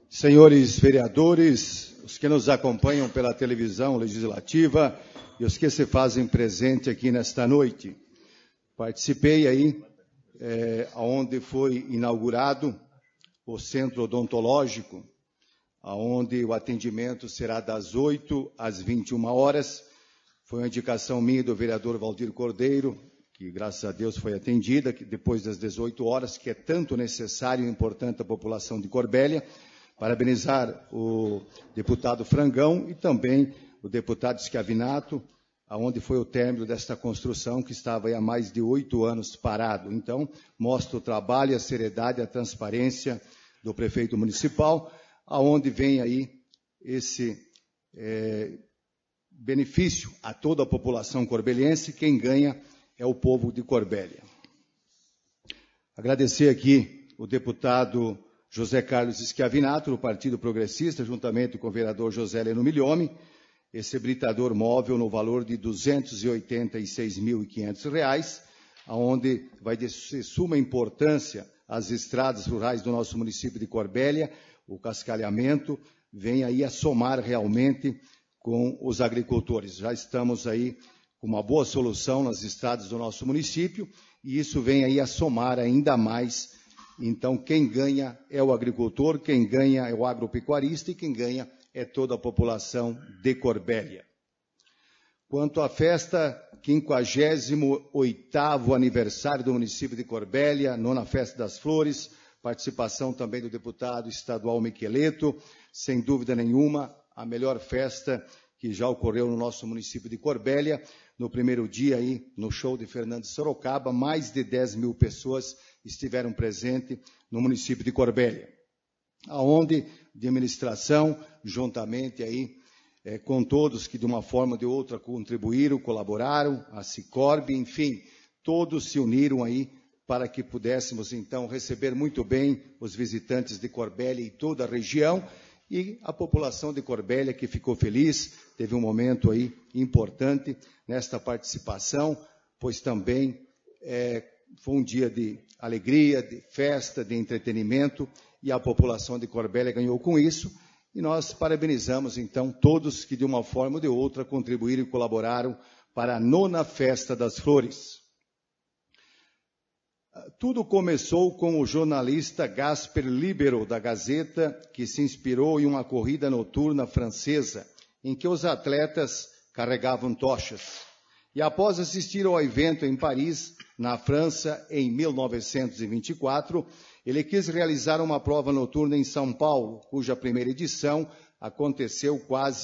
Senhores vereadores, os que nos acompanham pela televisão legislativa e os que se fazem presente aqui nesta noite. Participei aí, onde foi inaugurado o Centro Odontológico, onde o atendimento será das 8 às 21 horas. Foi uma indicação minha do vereador Valdir Cordeiro, que graças a Deus foi atendida, que depois das 18 horas, que é tanto necessário e importante à população de Corbélia. Parabenizar o deputado Frangão e também o deputado Schiavinato, aonde foi o término desta construção que estava aí há mais de 8 anos parado. Então, mostra o trabalho, a seriedade, a transparência do prefeito municipal, aonde vem aí esse benefício a toda a população corbeliense. Quem ganha é o povo de Corbélia. Agradecer aqui o deputado José Carlos Schiavinato, do Partido Progressista, juntamente com o vereador José Leno Milhome, esse hibridador móvel no valor de R$ 286.500, onde vai de suma importância às estradas rurais do nosso município de Corbélia. O cascalhamento vem aí a somar realmente com os agricultores. Já estamos aí com uma boa solução nas estradas do nosso município e isso vem aí a somar ainda mais. Então, quem ganha é o agricultor, quem ganha é o agropecuarista e quem ganha é toda a população de Corbélia. Quanto à festa, 58º aniversário do município de Corbélia, 9ª Festa das Flores, participação também do deputado estadual Miqueleto, sem dúvida nenhuma, a melhor festa que já ocorreu no nosso município de Corbélia. No primeiro dia aí, no show de Fernando de Sorocaba, mais de 10 mil pessoas estiveram presentes no município de Corbélia, aonde de administração, juntamente aí com todos que de uma forma ou de outra contribuíram, colaboraram, a Cicorb, enfim, todos se uniram aí para que pudéssemos então receber muito bem os visitantes de Corbélia e toda a região, e a população de Corbélia que ficou feliz, teve um momento aí importante nesta participação, pois também foi um dia de alegria, de festa, de entretenimento, e a população de Corbélia ganhou com isso, e nós parabenizamos então todos que de uma forma ou de outra contribuíram e colaboraram para a 9ª Festa das Flores. Tudo começou com o jornalista Gasper Libero, da Gazeta, que se inspirou em uma corrida noturna francesa, em que os atletas carregavam tochas. E após assistir ao evento em Paris, na França, em 1924, ele quis realizar uma prova noturna em São Paulo, cuja primeira edição aconteceu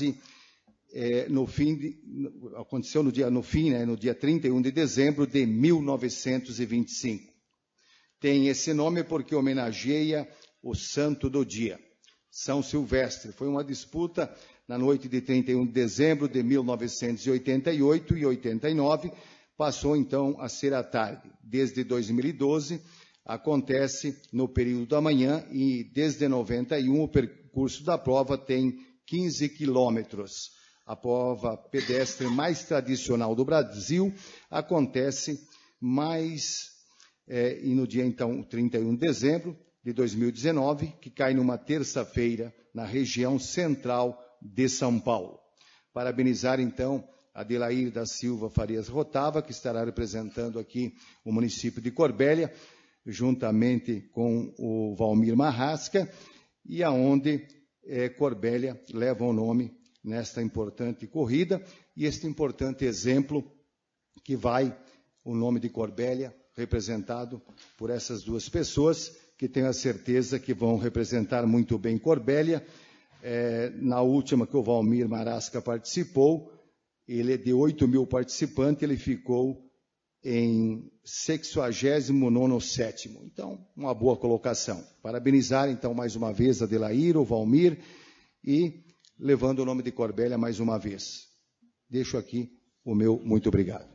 no dia 31 de dezembro de 1925. Tem esse nome porque homenageia o santo do dia, São Silvestre. Foi uma disputa na noite de 31 de dezembro de 1988 e 89, passou então a ser à tarde. Desde 2012, acontece no período da manhã e desde 91 o percurso da prova tem 15 quilômetros. A prova pedestre mais tradicional do Brasil acontece e no dia, então, 31 de dezembro de 2019, que cai numa terça-feira, na região central de São Paulo. Parabenizar, então, a Adelair da Silva Farias Rotava, que estará representando aqui o município de Corbélia, juntamente com o Valmir Marrasca, e aonde Corbélia leva o nome nesta importante corrida, e este importante exemplo que vai o nome de Corbélia, representado por essas duas pessoas, que tenho a certeza que vão representar muito bem Corbélia. Na última que o Valmir Marrasca participou, ele é de 8 mil participantes, ele ficou em 69º. Então, uma boa colocação. Parabenizar, então, mais uma vez a Adelair, o Valmir, e levando o nome de Corbélia mais uma vez. Deixo aqui o meu muito obrigado.